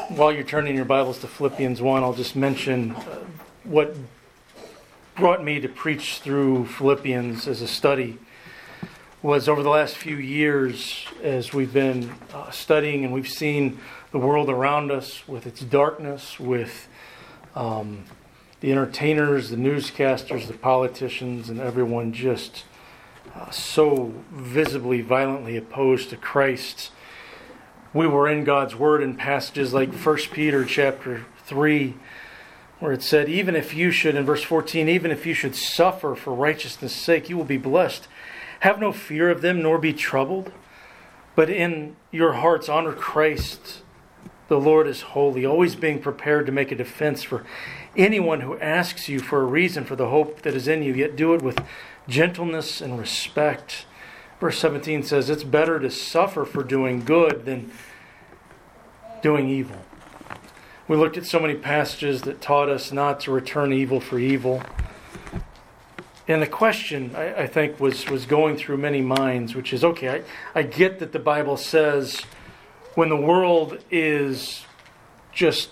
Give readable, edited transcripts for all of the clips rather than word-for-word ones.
While you're turning your Bibles to Philippians 1, I'll just mention what brought me to preach through Philippians as a study was over the last few years as we've been studying and we've seen the world around us with its darkness, with the entertainers, the newscasters, the politicians, and everyone just so visibly, violently opposed to Christ. We were in God's Word in passages like 1 Peter chapter 3, where it said, even if you should, in verse 14, even if you should suffer for righteousness' sake, you will be blessed. Have no fear of them, nor be troubled, but in your hearts honor Christ. The Lord is holy, always being prepared to make a defense for anyone who asks you for a reason for the hope that is in you, yet do it with gentleness and respect. Verse 17 says, it's better to suffer for doing good than doing evil. We looked at so many passages that taught us not to return evil for evil. And the question, I think, was going through many minds, which is, okay, I get that the Bible says when the world is just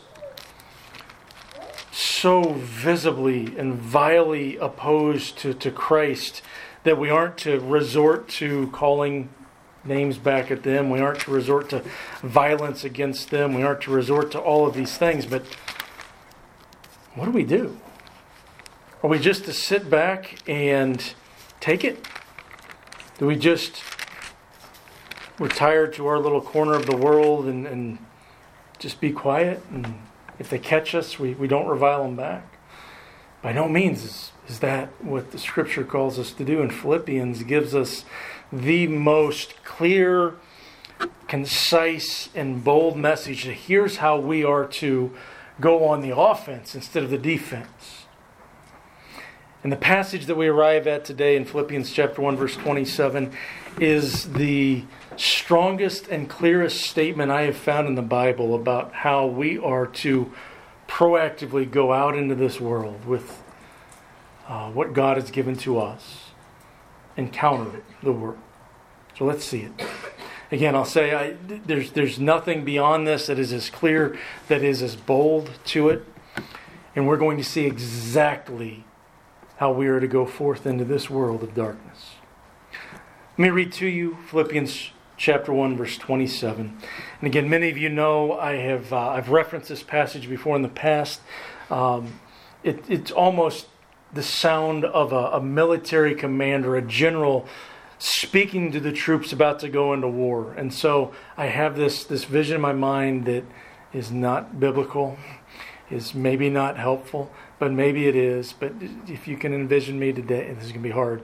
so visibly and vilely opposed to Christ, that we aren't to resort to calling names back at them. We aren't to resort to violence against them. We aren't to resort to all of these things. But what do we do? Are we just to sit back and take it? Do we just retire to our little corner of the world and just be quiet? And if they catch us, we don't revile them back? By no means is that what the Scripture calls us to do. And Philippians gives us the most clear, concise, and bold message. Here's how we are to go on the offense instead of the defense. And the passage that we arrive at today in Philippians chapter 1, verse 27, is the strongest and clearest statement I have found in the Bible about how we are to proactively go out into this world with what God has given to us and counter the world. So let's see it. Again, I'll say there's nothing beyond this that is as clear, that is as bold to it. And we're going to see exactly how we are to go forth into this world of darkness. Let me read to you Philippians chapter 1, verse 27. And again, many of you know I've referenced this passage before in the past. It's almost the sound of a military commander, a general speaking to the troops about to go into war. And so I have this vision in my mind that is not biblical, is maybe not helpful, but maybe it is. But if you can envision me today, and this is going to be hard,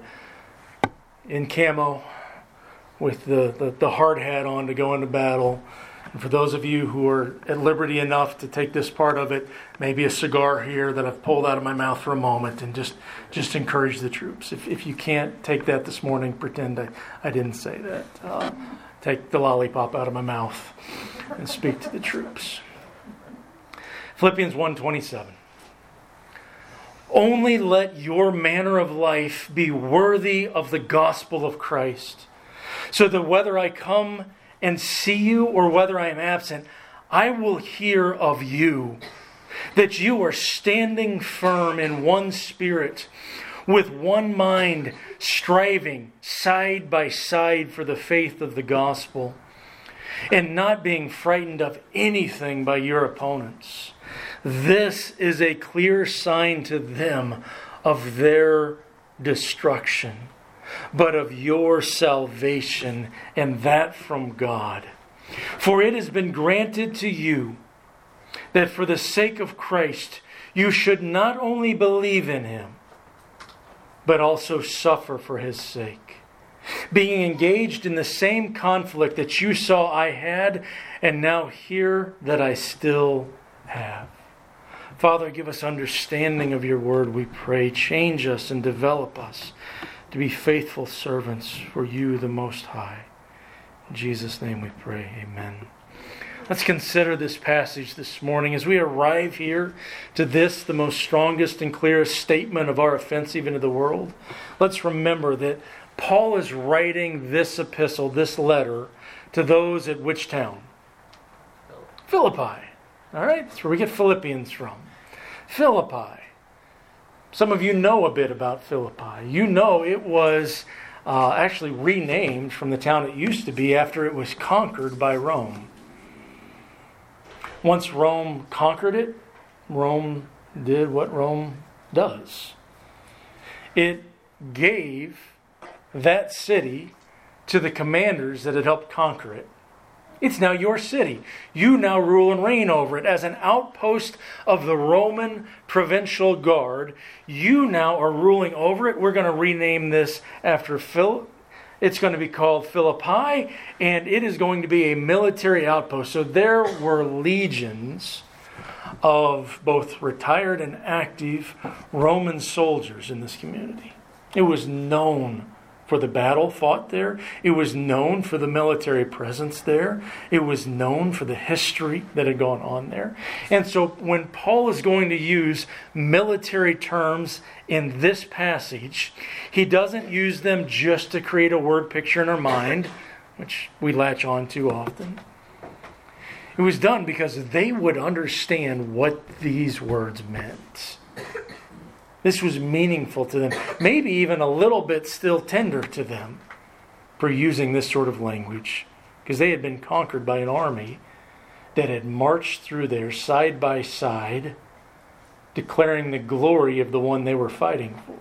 in camo, with the hard hat on to go into battle. And for those of you who are at liberty enough to take this part of it, maybe a cigar here that I've pulled out of my mouth for a moment, and just encourage the troops. If you can't take that this morning, pretend I didn't say that. Take the lollipop out of my mouth and speak to the troops. Philippians 1:27. Only let your manner of life be worthy of the gospel of Christ, so that whether I come and see you or whether I am absent, I will hear of you, that you are standing firm in one spirit, with one mind, striving side by side for the faith of the gospel, and not being frightened of anything by your opponents. This is a clear sign to them of their destruction, but of your salvation, and that from God. For it has been granted to you that for the sake of Christ you should not only believe in Him, but also suffer for His sake, being engaged in the same conflict that you saw I had, and now hear that I still have. Father, give us understanding of your word, we pray. Change us and develop us to be faithful servants for you, the Most High. In Jesus' name we pray. Amen. Let's consider this passage this morning as we arrive here to this, the most strongest and clearest statement of our offensive into the world. Let's remember that Paul is writing this epistle, this letter, to those at which town? Philippi. All right, that's where we get Philippians from. Philippi. Some of you know a bit about Philippi. You know it was actually renamed from the town it used to be after it was conquered by Rome. Once Rome conquered it, Rome did what Rome does. It gave that city to the commanders that had helped conquer it. It's now your city. You now rule and reign over it. As an outpost of the Roman provincial guard, you now are ruling over it. We're going to rename this after It's going to be called Philippi, and it is going to be a military outpost. So there were legions of both retired and active Roman soldiers in this community. It was known for the battle fought there. It was known for the military presence there. It was known for the history that had gone on there. And so when Paul is going to use military terms in this passage, he doesn't use them just to create a word picture in our mind, which we latch on to often. It was done because they would understand what these words meant. This was meaningful to them, maybe even a little bit still tender to them for using this sort of language, because they had been conquered by an army that had marched through there side by side, declaring the glory of the one they were fighting for.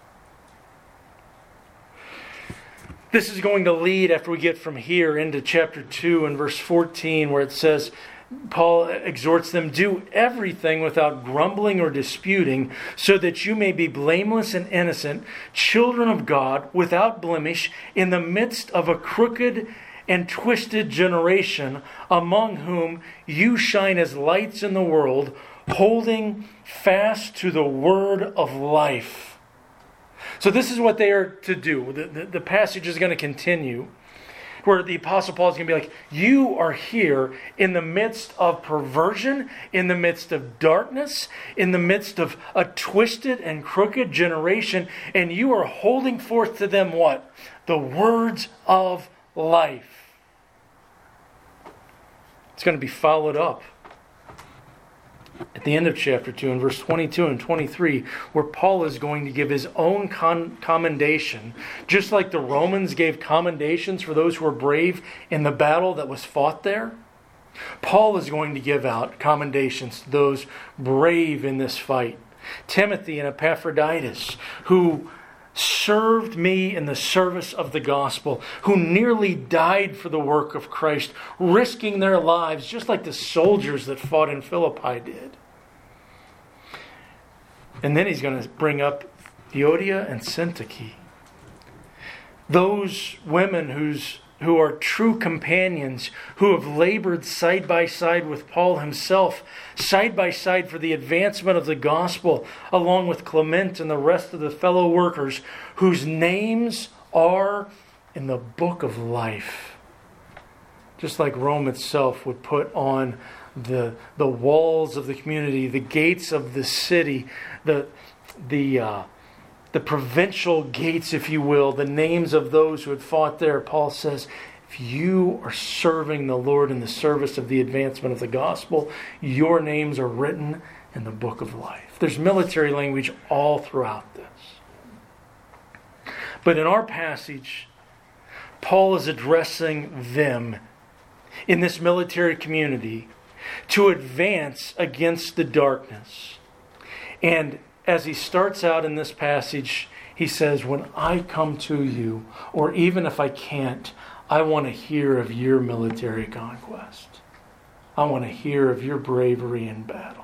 This is going to lead, after we get from here, into chapter 2 and verse 14, where it says, Paul exhorts them, do everything without grumbling or disputing, so that you may be blameless and innocent, children of God, without blemish, in the midst of a crooked and twisted generation, among whom you shine as lights in the world, holding fast to the word of life. So this is what they are to do. The passage is going to continue, where the Apostle Paul is going to be like, you are here in the midst of perversion, in the midst of darkness, in the midst of a twisted and crooked generation, and you are holding forth to them what? The words of life. It's going to be followed up at the end of chapter 2 in verse 22 and 23, where Paul is going to give his own commendation, just like the Romans gave commendations for those who were brave in the battle that was fought there. Paul is going to give out commendations to those brave in this fight. Timothy and Epaphroditus, who served me in the service of the gospel, who nearly died for the work of Christ, risking their lives just like the soldiers that fought in Philippi did. And then he's going to bring up Euodia and Syntyche, those women who are true companions, who have labored side by side with Paul himself, side by side for the advancement of the gospel, along with Clement and the rest of the fellow workers, whose names are in the book of life. Just like Rome itself would put on the walls of the community, the gates of the city, the provincial gates, if you will, the names of those who had fought there. Paul says, if you are serving the Lord in the service of the advancement of the gospel, your names are written in the book of life. There's military language all throughout this. But in our passage, Paul is addressing them in this military community to advance against the darkness. And as he starts out in this passage, he says, when I come to you, or even if I can't, I want to hear of your military conquest. I want to hear of your bravery in battle.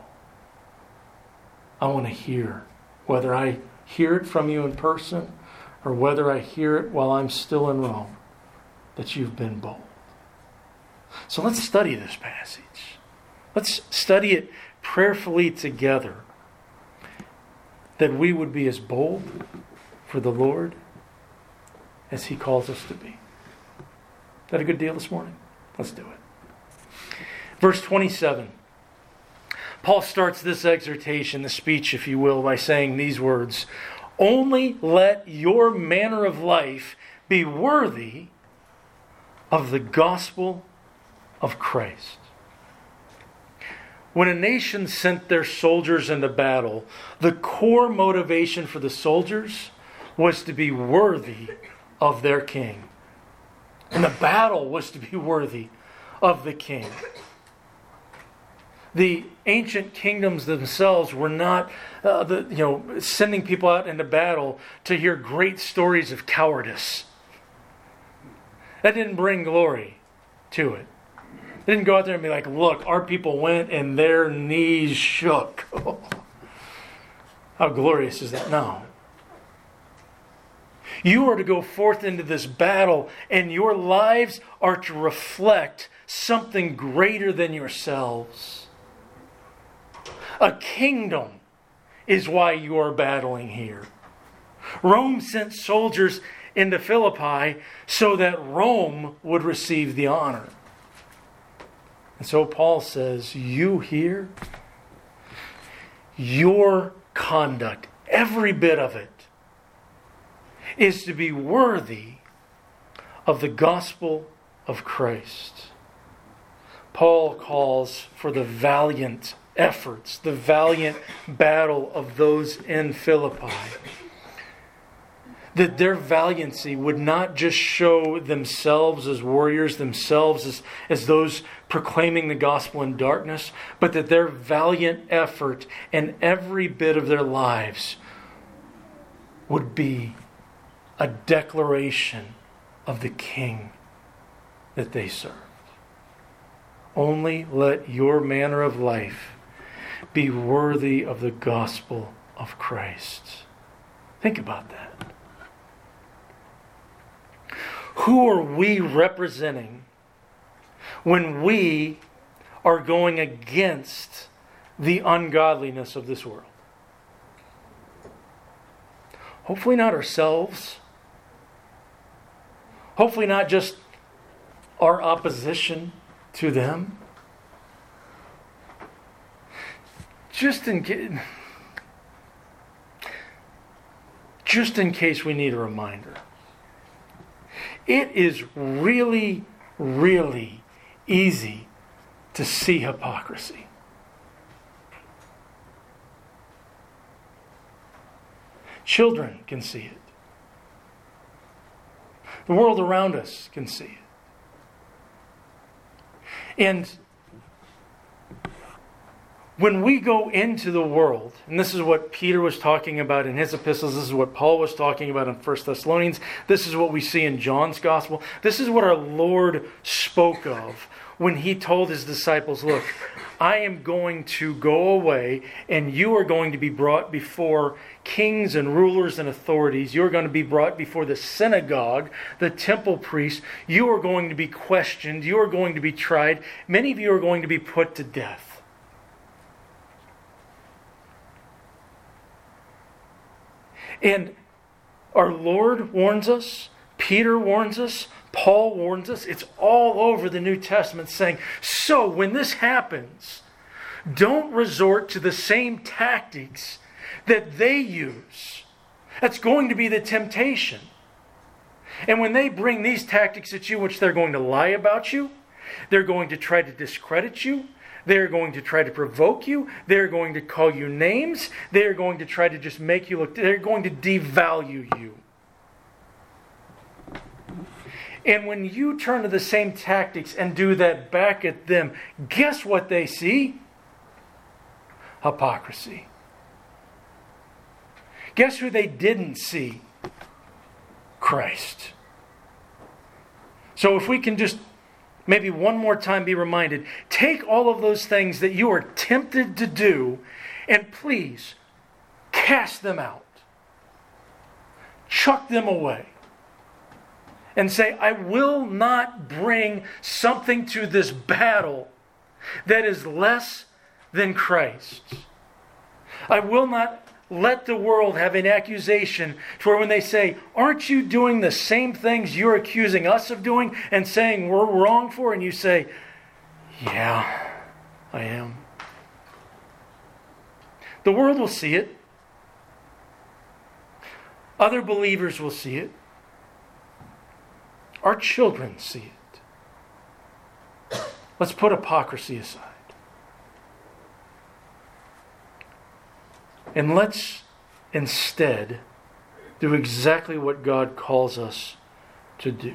I want to hear, whether I hear it from you in person or whether I hear it while I'm still in Rome, that you've been bold. So let's study this passage. Let's study it prayerfully together, that we would be as bold for the Lord as He calls us to be. Is that a good deal this morning? Let's do it. Verse 27. Paul starts this exhortation, the speech, if you will, by saying these words, only let your manner of life be worthy of the gospel of Christ. When a nation sent their soldiers into battle, the core motivation for the soldiers was to be worthy of their king. And the battle was to be worthy of the king. The ancient kingdoms themselves were not sending people out into battle to hear great stories of cowardice. That didn't bring glory to it. They didn't go out there and be like, look, our people went and their knees shook. How glorious is that? No. You are to go forth into this battle, and your lives are to reflect something greater than yourselves. A kingdom is why you are battling here. Rome sent soldiers into Philippi so that Rome would receive the honor. And so Paul says, you here, your conduct, every bit of it, is to be worthy of the gospel of Christ. Paul calls for the valiant efforts, the valiant battle of those in Philippi. That their valiancy would not just show themselves as warriors, themselves as those proclaiming the gospel in darkness, but that their valiant effort and every bit of their lives would be a declaration of the King that they served. Only let your manner of life be worthy of the gospel of Christ. Think about that. Who are we representing when we are going against the ungodliness of this world? Hopefully not ourselves. Hopefully not just our opposition to them. Just in case we need a reminder. It is really, really easy to see hypocrisy. Children can see it. The world around us can see it. And when we go into the world, and this is what Peter was talking about in his epistles, this is what Paul was talking about in 1 Thessalonians, this is what we see in John's gospel, this is what our Lord spoke of when he told his disciples, look, I am going to go away and you are going to be brought before kings and rulers and authorities. You are going to be brought before the synagogue, the temple priests. You are going to be questioned. You are going to be tried. Many of you are going to be put to death. And our Lord warns us, Peter warns us, Paul warns us. It's all over the New Testament saying, so when this happens, don't resort to the same tactics that they use. That's going to be the temptation. And when they bring these tactics at you, which they're going to lie about you, they're going to try to discredit you, they're going to try to provoke you. They're going to call you names. They're going to try to just make you look. They're going to devalue you. And when you turn to the same tactics and do that back at them, guess what they see? Hypocrisy. Guess who they didn't see? Christ. So if we can just maybe one more time be reminded, take all of those things that you are tempted to do and please cast them out. Chuck them away. And say, I will not bring something to this battle that is less than Christ. I will not let the world have an accusation to where when they say, aren't you doing the same things you're accusing us of doing and saying we're wrong for? And you say, yeah, I am. The world will see it. Other believers will see it. Our children see it. Let's put hypocrisy aside. And let's instead do exactly what God calls us to do.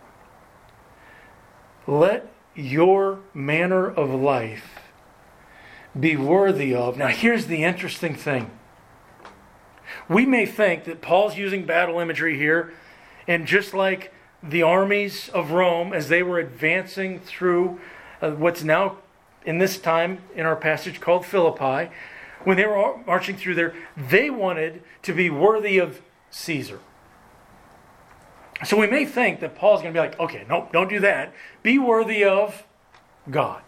Let your manner of life be worthy of. Now, here's the interesting thing. We may think that Paul's using battle imagery here, and just like the armies of Rome, as they were advancing through what's now, in this time in our passage, called Philippi, when they were marching through there, they wanted to be worthy of Caesar. So we may think that Paul's going to be like, okay, nope, don't do that. Be worthy of God.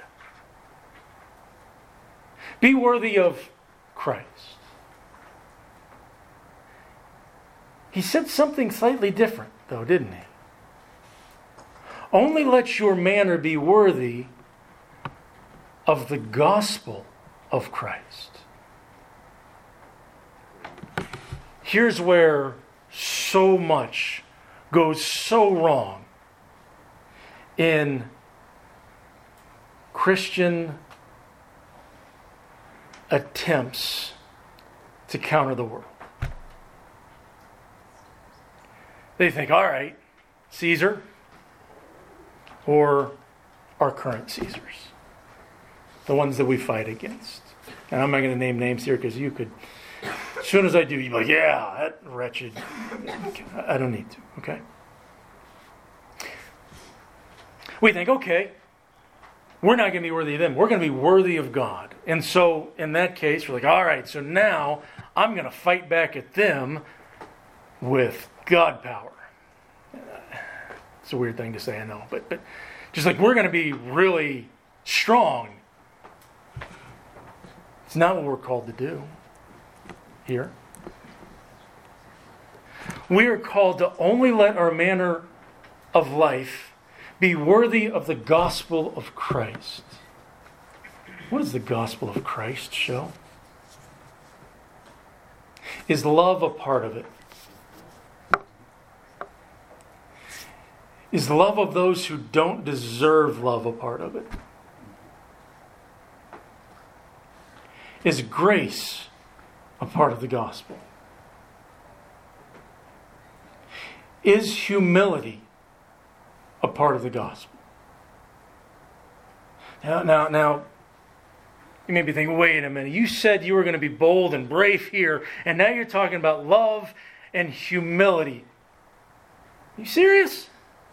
Be worthy of Christ. He said something slightly different, though, didn't he? Only let your manner be worthy of the gospel of Christ. Here's where so much goes so wrong in Christian attempts to counter the world. They think, all right, Caesar or our current Caesars, the ones that we fight against. And I'm not going to name names here because you could, as soon as I do, you'd be like, yeah, that wretched. I don't need to, okay? We think, okay, we're not going to be worthy of them. We're going to be worthy of God. And so, in that case, we're like, all right, so now I'm going to fight back at them with God power. It's a weird thing to say, I know. But just like we're going to be really strong. It's not what we're called to do here. We are called to only let our manner of life be worthy of the gospel of Christ. What does the gospel of Christ show? Is love a part of it? Is the love of those who don't deserve love a part of it? Is grace a part of the gospel? Is humility a part of the gospel? Now, you may be thinking, wait a minute, you said you were going to be bold and brave here, and now you're talking about love and humility. Are you serious?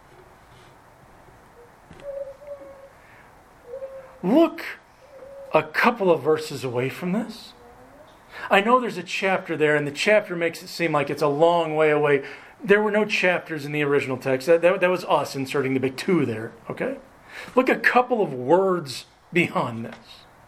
Look a couple of verses away from this. I know there's a chapter there, and the chapter makes it seem like it's a long way away. There were no chapters in the original text. That was us inserting the big two there, okay? Look a couple of words beyond this.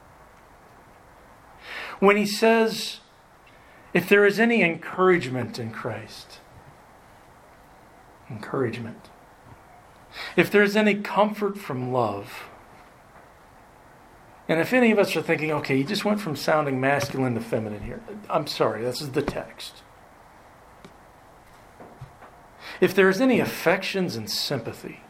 When he says, if there is any encouragement in Christ, encouragement. If there is any comfort from love, and if any of us are thinking, okay, you just went from sounding masculine to feminine here. I'm sorry, this is the text. If there is any affections and sympathy,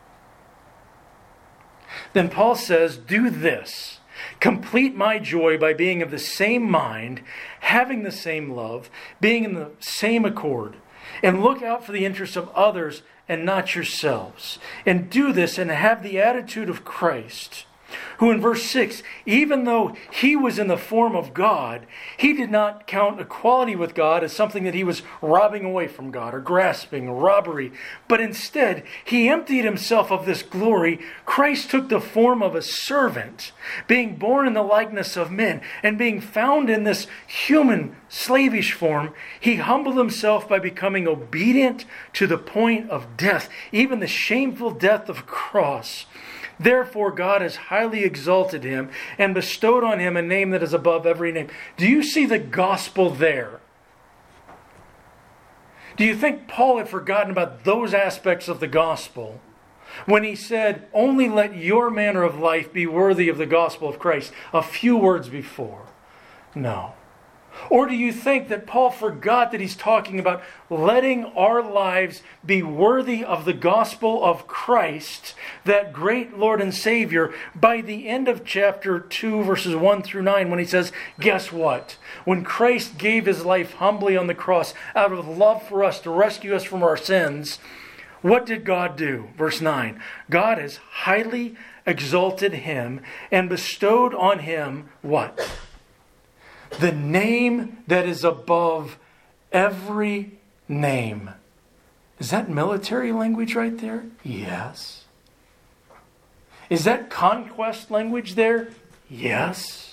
then Paul says, do this. Complete my joy by being of the same mind, having the same love, being in the same accord, and look out for the interests of others and not yourselves. And do this and have the attitude of Christ, who in verse 6, even though he was in the form of God, he did not count equality with God as something that he was robbing away from God or grasping, robbery. But instead, he emptied himself of this glory. Christ took the form of a servant, being born in the likeness of men, and being found in this human, slavish form, he humbled himself by becoming obedient to the point of death, even the shameful death of cross. Therefore, God has highly exalted him and bestowed on him a name that is above every name. Do you see the gospel there? Do you think Paul had forgotten about those aspects of the gospel when he said, only let your manner of life be worthy of the gospel of Christ a few words before? No. Or do you think that Paul forgot that he's talking about letting our lives be worthy of the gospel of Christ, that great Lord and Savior, by the end of chapter 2, verses 1 through 9, when he says, guess what? When Christ gave his life humbly on the cross out of love for us to rescue us from our sins, what did God do? Verse 9, God has highly exalted him and bestowed on him what? The name that is above every name. Is that military language right there? Yes. Is that conquest language there? Yes.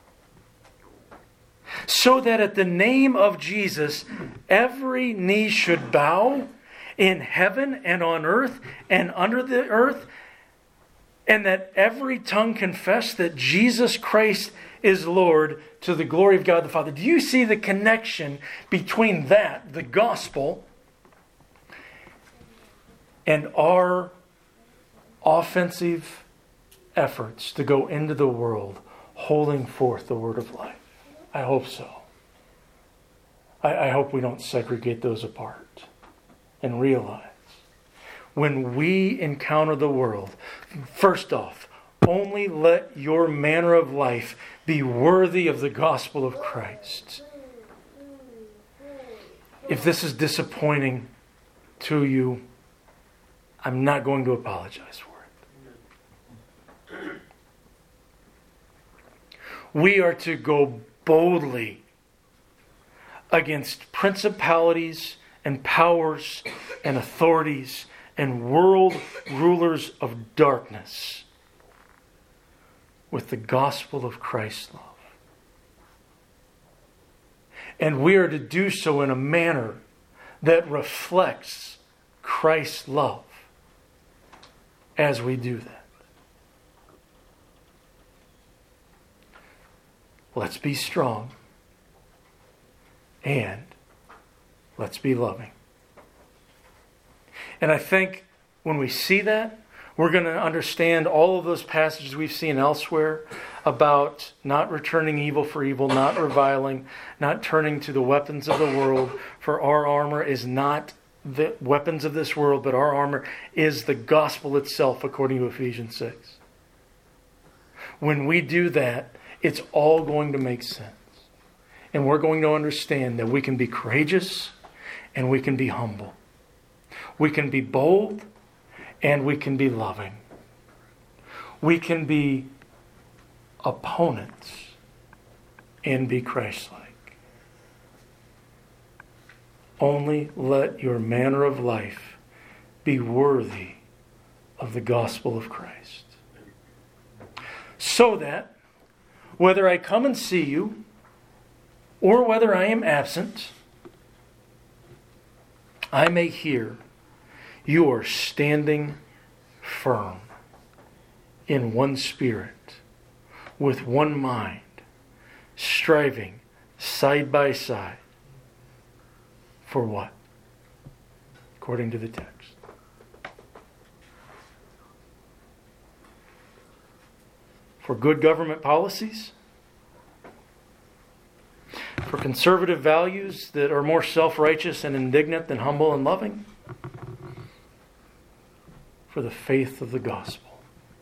So that at the name of Jesus, every knee should bow in heaven and on earth and under the earth, and that every tongue confess that Jesus Christ is Lord, to the glory of God the Father. Do you see the connection between that, the gospel, and our offensive efforts to go into the world holding forth the word of life? I hope so. I hope we don't segregate those apart and realize when we encounter the world, first off, only let your manner of life be worthy of the gospel of Christ. If this is disappointing to you, I'm not going to apologize for it. We are to go boldly against principalities and powers and authorities and world rulers of darkness with the gospel of Christ's love. And we are to do so in a manner that reflects Christ's love as we do that. Let's be strong and let's be loving. And I think when we see that, we're going to understand all of those passages we've seen elsewhere about not returning evil for evil, not reviling, not turning to the weapons of the world, for our armor is not the weapons of this world, but our armor is the gospel itself, according to Ephesians 6. When we do that, it's all going to make sense. And we're going to understand that we can be courageous and we can be humble. We can be bold and we can be loving. We can be opponents and be Christ-like. Only let your manner of life be worthy of the gospel of Christ. So that whether I come and see you or whether I am absent, I may hear you are standing firm in one spirit, with one mind, striving side by side for what? According to the text. For good government policies? For conservative values that are more self-righteous and indignant than humble and loving? For the faith of the gospel.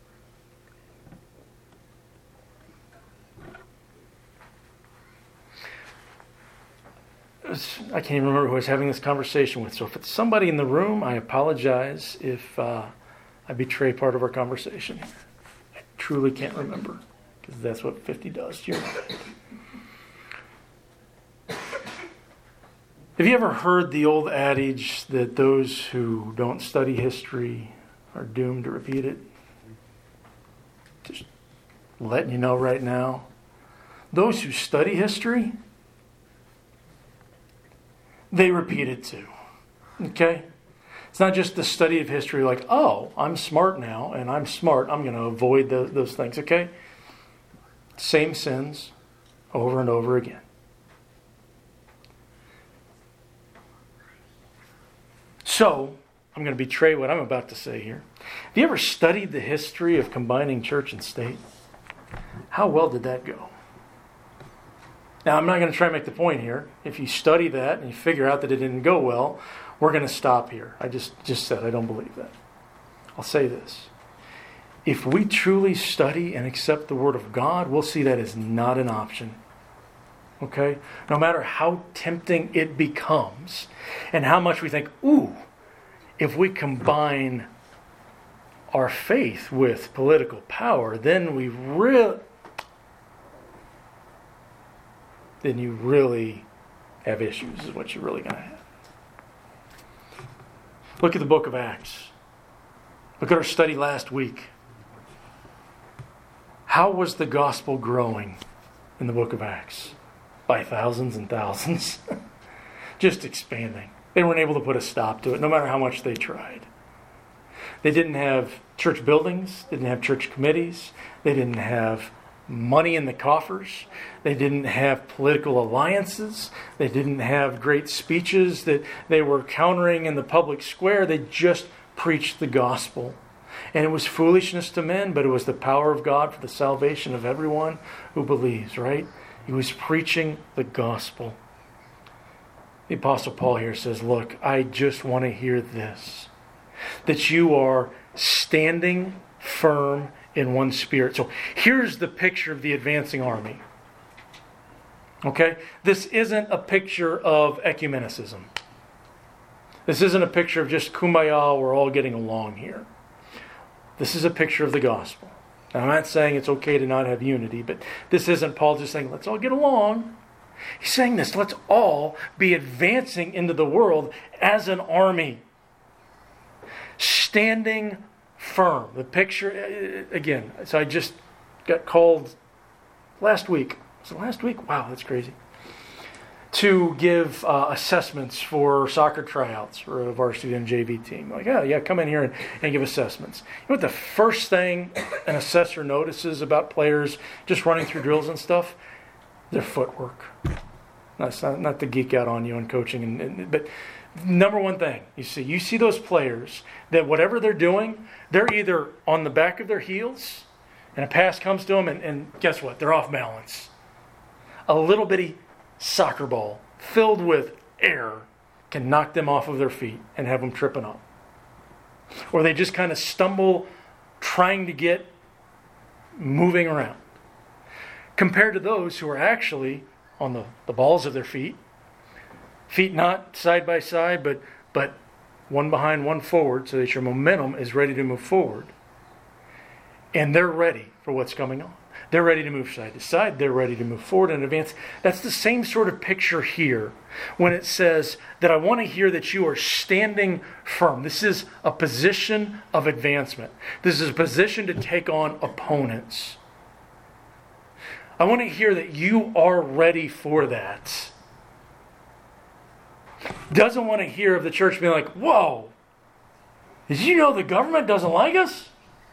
I can't even remember who I was having this conversation with. So if it's somebody in the room, I apologize if I betray part of our conversation. I truly can't remember, because that's what 50 does to your mind. Have you ever heard the old adage that those who don't study history are doomed to repeat it? Just letting you know right now. Those who study history, they repeat it too. Okay? It's not just the study of history like, oh, I'm smart now and I'm smart. I'm going to avoid those things. Okay? Same sins over and over again. So, I'm going to betray what I'm about to say here. Have you ever studied the history of combining church and state? How well did that go? Now, I'm not going to try and make the point here. If you study that and you figure out that it didn't go well, we're going to stop here. I just said I don't believe that. I'll say this. If we truly study and accept the Word of God, we'll see that as not an option. Okay? No matter how tempting it becomes and how much we think, ooh, if we combine our faith with political power, then you really have issues, is what you're really going to have. Look at the book of Acts. Look at our study last week. How was the gospel growing in the book of Acts? By thousands and thousands. Just expanding. They weren't able to put a stop to it, no matter how much they tried. They didn't have church buildings. They didn't have church committees. They didn't have money in the coffers. They didn't have political alliances. They didn't have great speeches that they were countering in the public square. They just preached the gospel. And it was foolishness to men, but it was the power of God for the salvation of everyone who believes, right? He was preaching the gospel. The Apostle Paul here says, look, I just want to hear this. That you are standing firm in one spirit. So here's the picture of the advancing army. Okay? This isn't a picture of ecumenicism. This isn't a picture of just kumbaya, we're all getting along here. This is a picture of the gospel. Now, I'm not saying it's okay to not have unity, but this isn't Paul just saying, let's all get along. He's saying this, let's all be advancing into the world as an army. Standing firm. The picture, again, so I just got called last week. Was it last week? Wow, that's crazy. To give assessments for soccer tryouts for a varsity and JV team. Like, yeah, come in here and give assessments. You know what the first thing an assessor notices about players just running through drills and stuff? Their footwork. That's not to geek out on you on coaching, but number one thing, you see those players that whatever they're doing, they're either on the back of their heels and a pass comes to them and guess what? They're off balance. A little bitty soccer ball filled with air can knock them off of their feet and have them tripping up. Or they just kind of stumble trying to get moving around. Compared to those who are actually on the balls of their feet not side by side, but one behind, one forward, so that your momentum is ready to move forward. And they're ready for what's coming on. They're ready to move side to side. They're ready to move forward and advance. That's the same sort of picture here when it says that I want to hear that you are standing firm. This is a position of advancement. This is a position to take on opponents. I want to hear that you are ready for that. Doesn't want to hear of the church being like, whoa, did you know the government doesn't like us?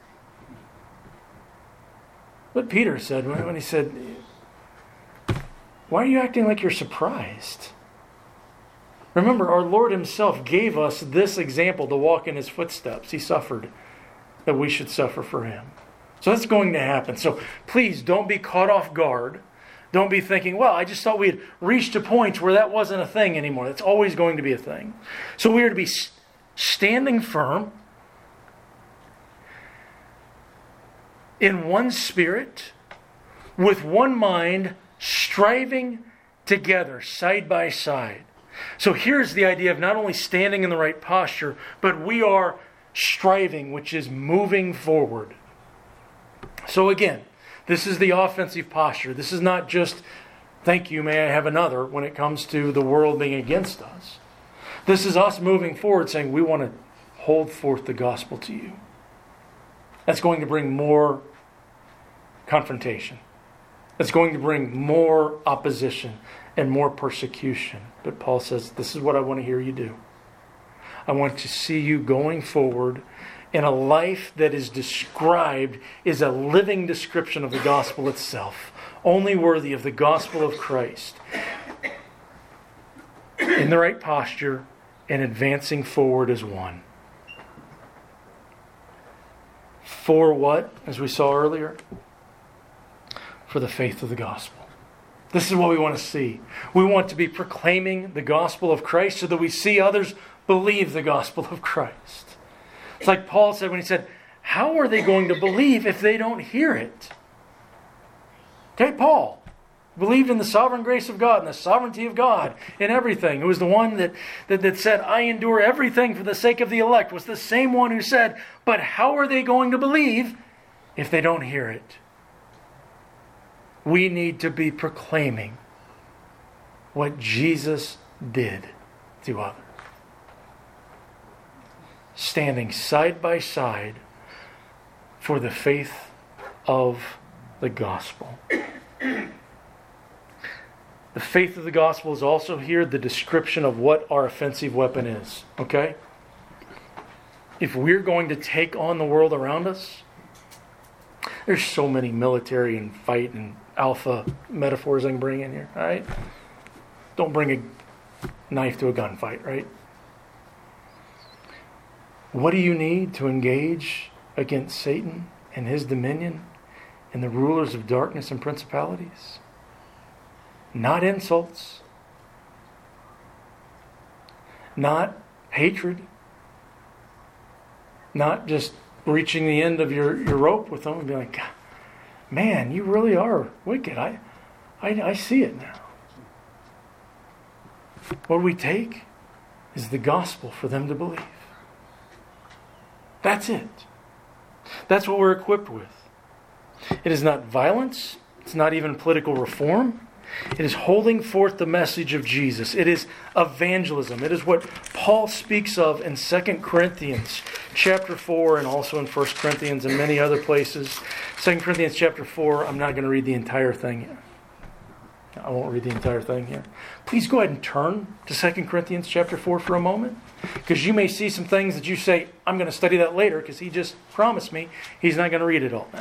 What Peter said when he said, why are you acting like you're surprised? Remember, our Lord himself gave us this example to walk in his footsteps. He suffered that we should suffer for him. So that's going to happen. So please don't be caught off guard. Don't be thinking, well, I just thought we had reached a point where that wasn't a thing anymore. That's always going to be a thing. So we are to be standing firm in one spirit, with one mind, striving together, side by side. So here's the idea of not only standing in the right posture, but we are striving, which is moving forward. So again, this is the offensive posture. This is not just, thank you, may I have another, when it comes to the world being against us. This is us moving forward saying we want to hold forth the gospel to you. That's going to bring more confrontation. That's going to bring more opposition and more persecution. But Paul says, this is what I want to hear you do. I want to see you going forward in a life that is described as a living description of the gospel itself, only worthy of the gospel of Christ, in the right posture and advancing forward as one. For what, as we saw earlier? For the faith of the gospel. This is what we want to see. We want to be proclaiming the gospel of Christ so that we see others believe the gospel of Christ. It's like Paul said when he said, how are they going to believe if they don't hear it? Okay, Paul believed in the sovereign grace of God and the sovereignty of God in everything. It was the one that said, I endure everything for the sake of the elect. Was the same one who said, but how are they going to believe if they don't hear it? We need to be proclaiming what Jesus did to others. Standing side by side for the faith of the gospel. The faith of the gospel is also here the description of what our offensive weapon is. Okay? If we're going to take on the world around us, there's so many military and fight and alpha metaphors I can bring in here. Alright? Don't bring a knife to a gunfight, right? What do you need to engage against Satan and his dominion and the rulers of darkness and principalities? Not insults. Not hatred. Not just reaching the end of your rope with them and be like, man, you really are wicked. I see it now. What we take is the gospel for them to believe. That's it. That's what we're equipped with. It is not violence. It's not even political reform. It is holding forth the message of Jesus. It is evangelism. It is what Paul speaks of in 2 Corinthians chapter 4 and also in 1 Corinthians and many other places. 2 Corinthians chapter 4, I'm not going to read the entire thing here. I won't read the entire thing here. Please go ahead and turn to 2 Corinthians chapter 4 for a moment. Because you may see some things that you say, I'm going to study that later because he just promised me he's not going to read it all now.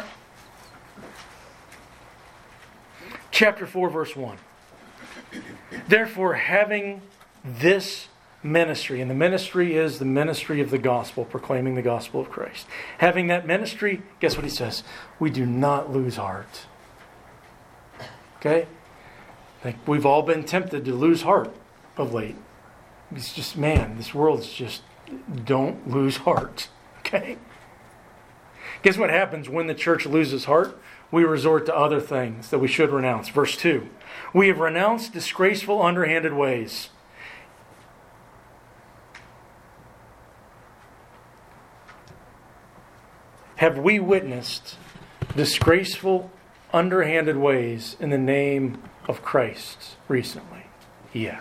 Chapter 4, verse 1. Therefore, having this ministry, and the ministry is the ministry of the gospel, proclaiming the gospel of Christ. Having that ministry, guess what he says? We do not lose heart. Okay? I think we've all been tempted to lose heart of late. It's just, man, this world's just, don't lose heart. Okay? Guess what happens when the church loses heart? We resort to other things that we should renounce. Verse 2. We have renounced disgraceful, underhanded ways. Have we witnessed disgraceful, underhanded ways in the name of Christ recently? Yes.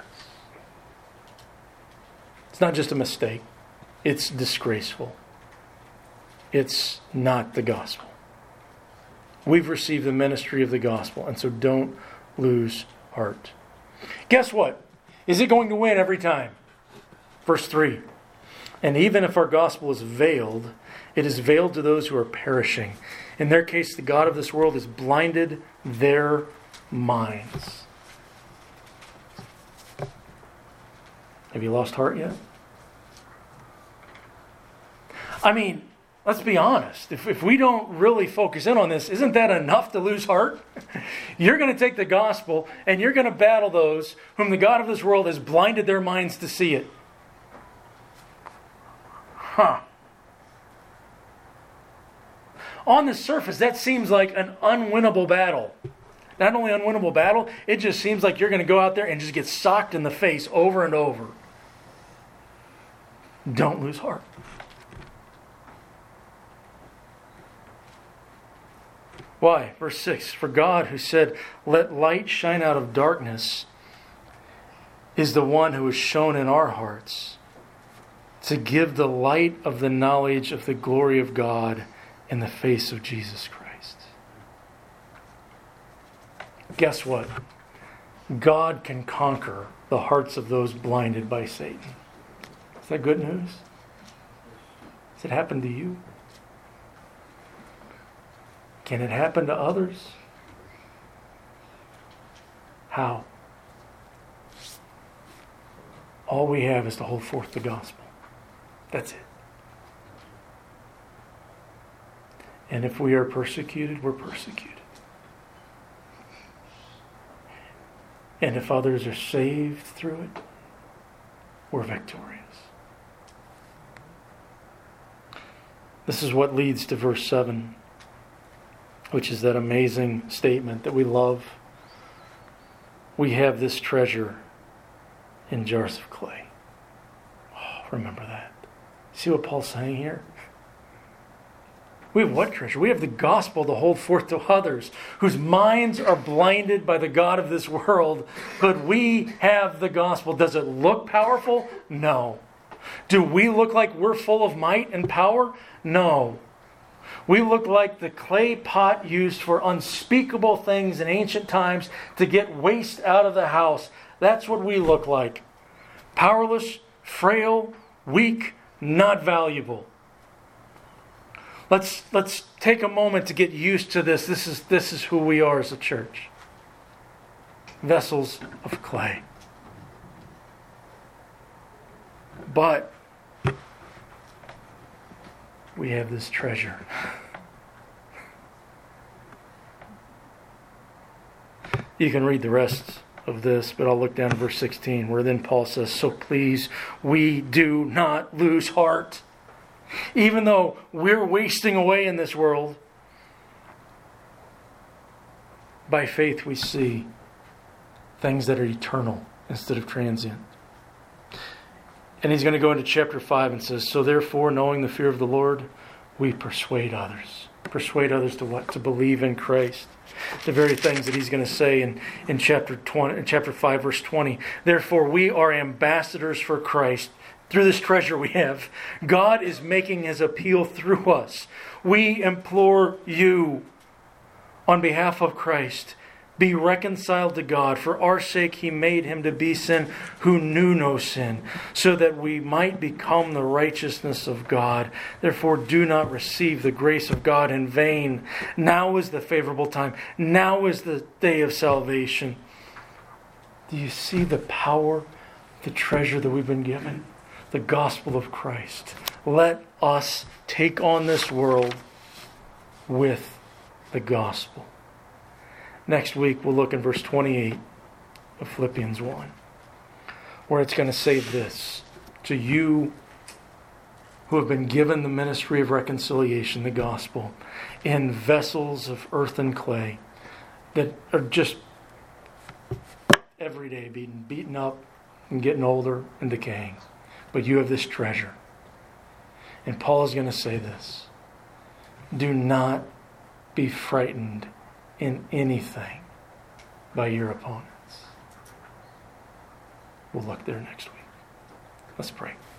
It's not just a mistake. It's disgraceful. It's not the gospel. We've received the ministry of the gospel, and so don't lose heart. Guess what? Is it going to win every time? Verse 3. And even if our gospel is veiled, it is veiled to those who are perishing. In their case, the God of this world has blinded their minds. Have you lost heart yet? I mean, let's be honest. If we don't really focus in on this, isn't that enough to lose heart? You're going to take the gospel and you're going to battle those whom the God of this world has blinded their minds to see it. On the surface, that seems like an unwinnable battle. Not only unwinnable battle, it just seems like you're going to go out there and just get socked in the face over and over. Don't lose heart. Why? Verse 6, for God who said, let light shine out of darkness, is the one who has shone in our hearts to give the light of the knowledge of the glory of God in the face of Jesus Christ. Guess what? God can conquer the hearts of those blinded by Satan. Is that good news? Has it happened to you? Can it happen to others? How? All we have is to hold forth the gospel. That's it. And if we are persecuted, we're persecuted. And if others are saved through it, we're victorious. This is what leads to verse 7, which is that amazing statement that we love. We have this treasure in jars of clay. Oh, remember that. See what Paul's saying here? We have what treasure? We have the gospel to hold forth to others whose minds are blinded by the God of this world. But we have the gospel. Does it look powerful? No. Do we look like we're full of might and power? No. We look like the clay pot used for unspeakable things in ancient times to get waste out of the house. That's what we look like. Powerless, frail, weak, not valuable. Let's take a moment to get used to this. This is who we are as a church. Vessels of clay. But we have this treasure. You can read the rest of this, but I'll look down at verse 16, where then Paul says, "So please, we do not lose heart. Even though we're wasting away in this world, by faith we see things that are eternal instead of transient." And he's going to go into chapter 5 and says, "So therefore, knowing the fear of the Lord, we persuade others." Persuade others to what? To believe in Christ. The very things that he's going to say in chapter 5, verse 20. "Therefore, we are ambassadors for Christ." Through this treasure we have, God is making his appeal through us. We implore you, on behalf of Christ, be reconciled to God. For our sake he made him to be sin who knew no sin, so that we might become the righteousness of God. Therefore do not receive the grace of God in vain. Now is the favorable time. Now is the day of salvation. Do you see the power, the treasure that we've been given? The gospel of Christ. Let us take on this world with the gospel. Next week, we'll look in verse 28 of Philippians 1, where it's going to say this: "To you who have been given the ministry of reconciliation, the gospel, in vessels of earth and clay that are just every day being beaten up and getting older and decaying. But you have this treasure." And Paul is going to say this: "Do not be frightened in anything by your opponents." We'll look there next week. Let's pray.